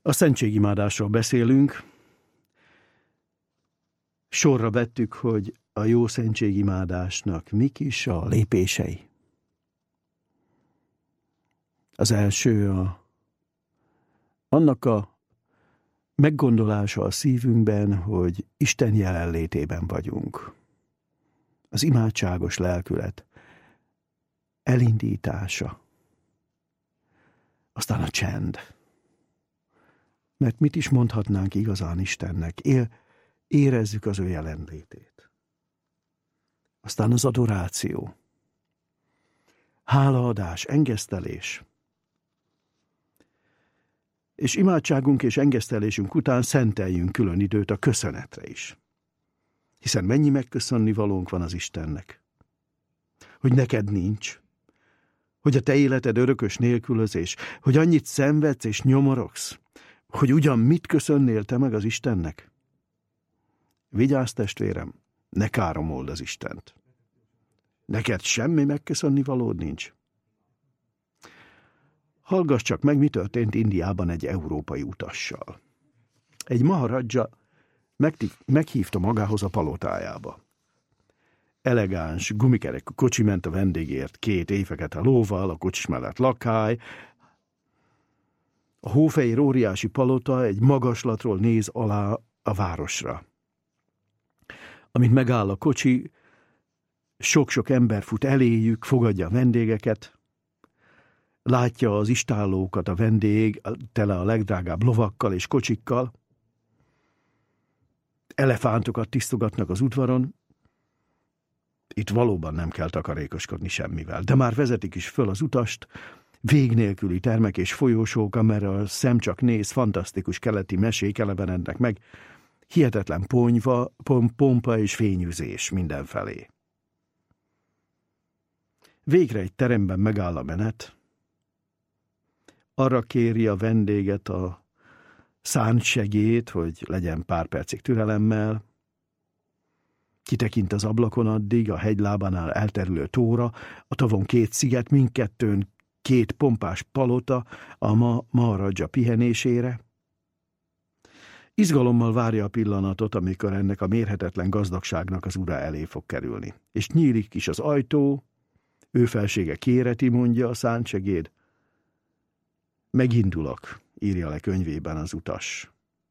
A szentségimádásról beszélünk. Sorra vettük, hogy a jó szentségimádásnak mik is a lépései. Az első annak a meggondolása a szívünkben, hogy Isten jelenlétében vagyunk. Az imádságos lelkület elindítása. Aztán a csend. Mert mit is mondhatnánk igazán Istennek? Érezzük az ő jelenlétét. Aztán az adoráció. Hálaadás, engesztelés. És imádságunk és engesztelésünk után szenteljünk külön időt a köszönetre is. Hiszen mennyi megköszönni valónk van az Istennek. Hogy neked nincs. Hogy a te életed örökös nélkülözés. Hogy annyit szenvedsz és nyomorogsz. Hogy ugyan mit köszönnél te meg az Istennek? Vigyázz, testvérem, ne káromold az Istent. Neked semmi megköszönni valód nincs. Hallgass csak meg, mi történt Indiában egy európai utassal. Egy maharadzsa meghívta magához a palotájába. Elegáns, gumikerekű kocsi ment a vendégért, 2 éjfekete lóval, a kocsis mellett lakály. A hófehér óriási palota egy magaslatról néz alá a városra. Amint megáll a kocsi, sok-sok ember fut eléjük, fogadja a vendégeket, látja az istállókat a vendég, tele a legdrágább lovakkal és kocsikkal, elefántokat tisztogatnak az udvaron. Itt valóban nem kell takarékoskodni semmivel, de már vezetik is föl az utast, vég nélküli termek és folyósók, amerre a szem csak néz, fantasztikus keleti mesék elevenednek meg, hihetetlen pompa és fényűzés mindenfelé. Végre egy teremben megáll a menet, arra kéri a vendéget a szánt segéd, hogy legyen pár percig türelemmel, kitekint az ablakon addig, a hegylábánál elterülő tóra, a tavon 2 sziget, mindkettőn 2 pompás palota a maharadzsa pihenésére. Izgalommal várja a pillanatot, amikor ennek a mérhetetlen gazdagságnak az ura elé fog kerülni. És nyílik is az ajtó, ő felsége kéreti, mondja a szánt segéd. Megindulok, írja le könyvében az utas.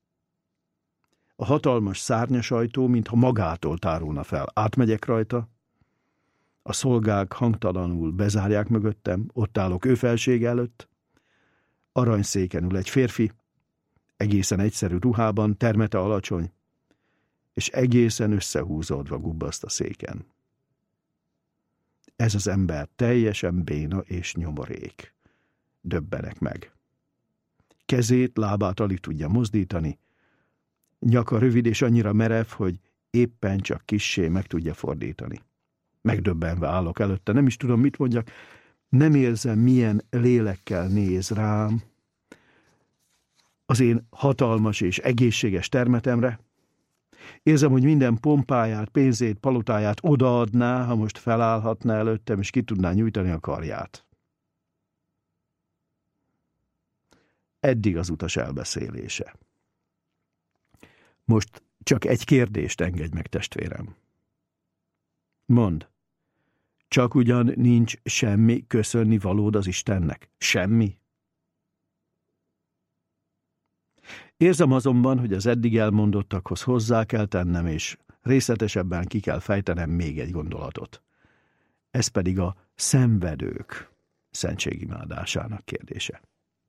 A hatalmas szárnyas ajtó, mintha magától tárulna fel. Átmegyek rajta, a szolgák hangtalanul bezárják mögöttem, ott állok ő felsége előtt, aranyszéken ül egy férfi, egészen egyszerű ruhában, termete alacsony, és egészen összehúzódva gubbaszt a széken. Ez az ember teljesen béna és nyomorék. Döbbenek meg. Kezét, lábát alig tudja mozdítani, nyaka rövid és annyira merev, hogy éppen csak kissé meg tudja fordítani. Megdöbbenve állok előtte, nem is tudom, mit mondjak, nem érzem, milyen lélekkel néz rám, az én hatalmas és egészséges termetemre. Érzem, hogy minden pompáját, pénzét, palotáját odaadná, ha most felállhatna előttem, és ki tudná nyújtani a karját. Eddig az utas elbeszélése. Most csak egy kérdést engedj meg, testvérem. Mondd, csak ugyan nincs semmi köszönni valód az Istennek? Semmi? Érzem azonban, hogy az eddig elmondottakhoz hozzá kell tennem, és részletesebben ki kell fejtenem még egy gondolatot. Ez pedig a szenvedők szentségimádásának kérdése.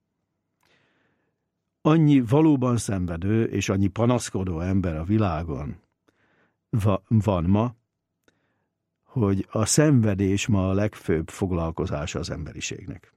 Annyi valóban szenvedő és annyi panaszkodó ember a világon van ma, hogy a szenvedés ma a legfőbb foglalkozása az emberiségnek.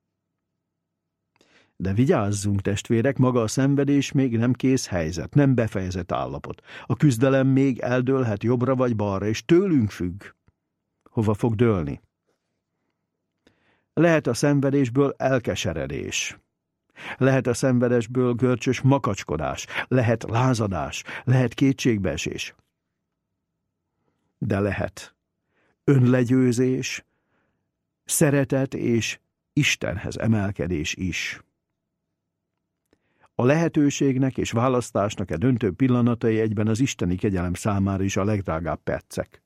De vigyázzunk, testvérek, maga a szenvedés még nem kész helyzet, nem befejezett állapot. A küzdelem még eldőlhet jobbra vagy balra, és tőlünk függ, hova fog dőlni. Lehet a szenvedésből elkeseredés. Lehet a szenvedésből görcsös makacskodás, lehet lázadás, lehet kétségbeesés. De lehet önlegyőzés, szeretet és Istenhez emelkedés is. A lehetőségnek és választásnak a döntő pillanatai egyben az isteni kegyelem számára is a legdrágább percek.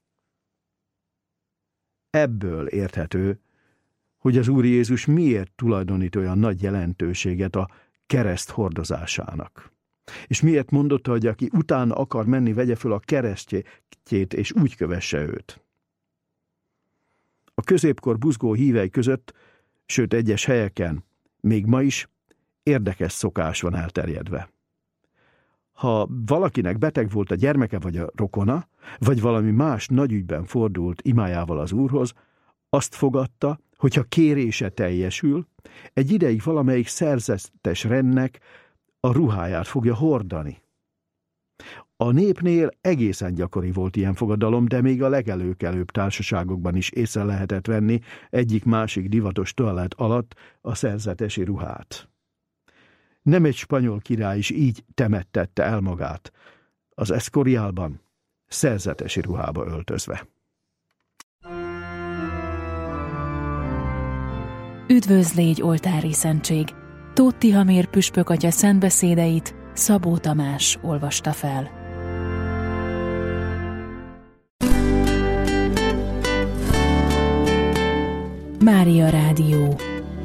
Ebből érthető, hogy az Úr Jézus miért tulajdonít olyan nagy jelentőséget a kereszt hordozásának. És miért mondotta, hogy aki utána akar menni, vegye föl a keresztjét, és úgy kövesse őt. A középkor buzgó hívei között, sőt egyes helyeken, még ma is érdekes szokás van elterjedve. Ha valakinek beteg volt a gyermeke vagy a rokona, vagy valami más nagy ügyben fordult imájával az Úrhoz, azt fogadta, hogyha kérése teljesül, egy ideig valamelyik szerzetes rendnek a ruháját fogja hordani. A népnél egészen gyakori volt ilyen fogadalom, de még a legelőkelőbb társaságokban is észre lehetett venni egyik-másik divatos toalett alatt a szerzetesi ruhát. Nem egy spanyol király is így temettette el magát, az Escorialban szerzetesi ruhába öltözve. Üdvözlégy oltári szentség! Tóth Tihamér püspök atya szentbeszédeit Szabó Tamás olvasta fel. Mária Rádió.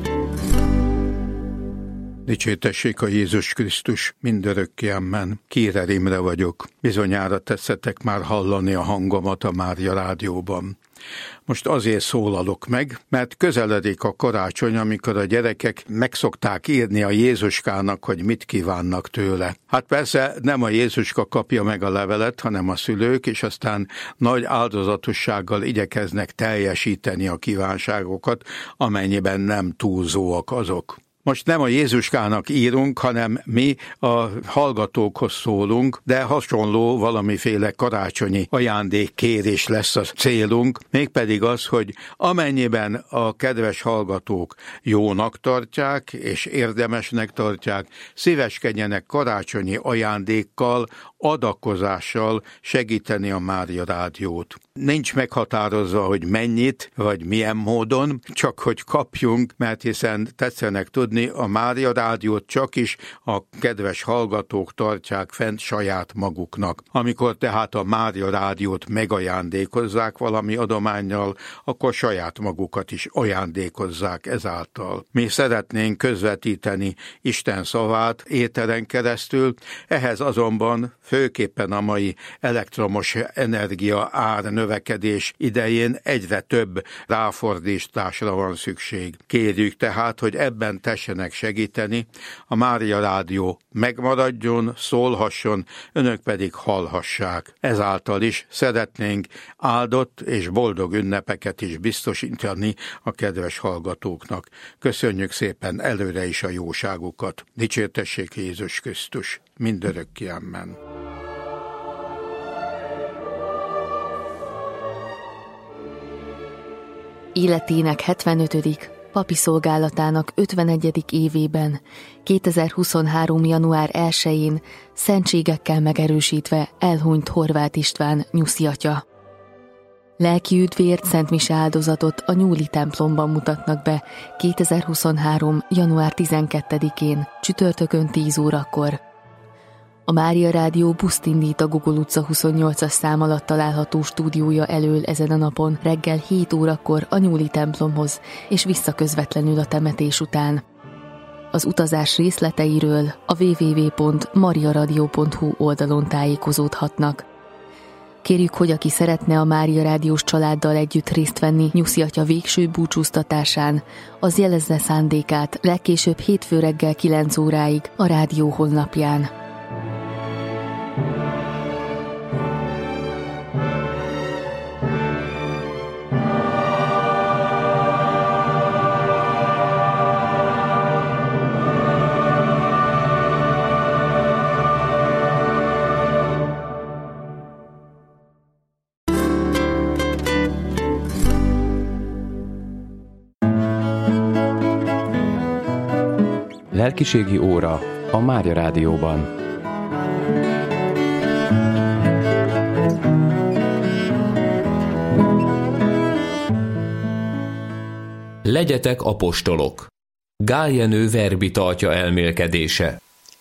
Dicsértessék a Jézus Krisztus mindörökké, amen. Kérer Imre vagyok. Bizonyára tetszettek már hallani a hangomat a Mária Rádióban. Most azért szólalok meg, mert közeledik a karácsony, amikor a gyerekek megszokták írni a Jézuskának, hogy mit kívánnak tőle. Hát persze nem a Jézuska kapja meg a levelet, hanem a szülők, és aztán nagy áldozatossággal igyekeznek teljesíteni a kívánságokat, amennyiben nem túlzóak azok. Most nem a Jézuskának írunk, hanem mi a hallgatókhoz szólunk, de hasonló valamiféle karácsonyi ajándékkérés lesz a célunk, mégpedig az, hogy amennyiben a kedves hallgatók jónak tartják és érdemesnek tartják, szíveskedjenek karácsonyi ajándékkal, adakozással segíteni a Mária Rádiót. Nincs meghatározva, hogy mennyit, vagy milyen módon, csak hogy kapjunk, mert hiszen tetszenek tudni, a Mária Rádiót csak is a kedves hallgatók tartják fent saját maguknak. Amikor tehát a Mária Rádiót megajándékozzák valami adománnyal, akkor saját magukat is ajándékozzák ezáltal. Mi szeretnénk közvetíteni Isten szavát éteren keresztül, ehhez azonban főképpen a mai elektromos energia ár növekedés idején egyre több ráfordításra van szükség. Kérjük tehát, hogy ebben tessenek segíteni, a Mária Rádió megmaradjon, szólhasson, önök pedig hallhassák. Ezáltal is szeretnénk áldott és boldog ünnepeket is biztosítani a kedves hallgatóknak. Köszönjük szépen előre is a jóságukat. Dicsértessék Jézus Krisztus, mindörökké, amen. Életének 75., papi szolgálatának 51. évében, 2023. január 1-én szentségekkel megerősítve elhunyt Horváth István nyuszi atya. Lelki üdvért szentmise áldozatot a Nyúli templomban mutatnak be 2023. január 12-én, csütörtökön 10 órakor. A Mária Rádió buszt indít a Gogol utca 28-as szám alatt található stúdiója elől ezen a napon reggel 7 órakor a Nyúli templomhoz, és vissza közvetlenül a temetés után. Az utazás részleteiről a www.mariaradio.hu oldalon tájékozódhatnak. Kérjük, hogy aki szeretne a Mária Rádiós családdal együtt részt venni nyuszi atya végső búcsúztatásán, az jelezze szándékát legkésőbb hétfő reggel 9 óráig a rádió honlapján. Lelkiségi óra a Mária Rádióban. Legyetek apostolok. Gál Jenő Verbi Tartja elmélkedése.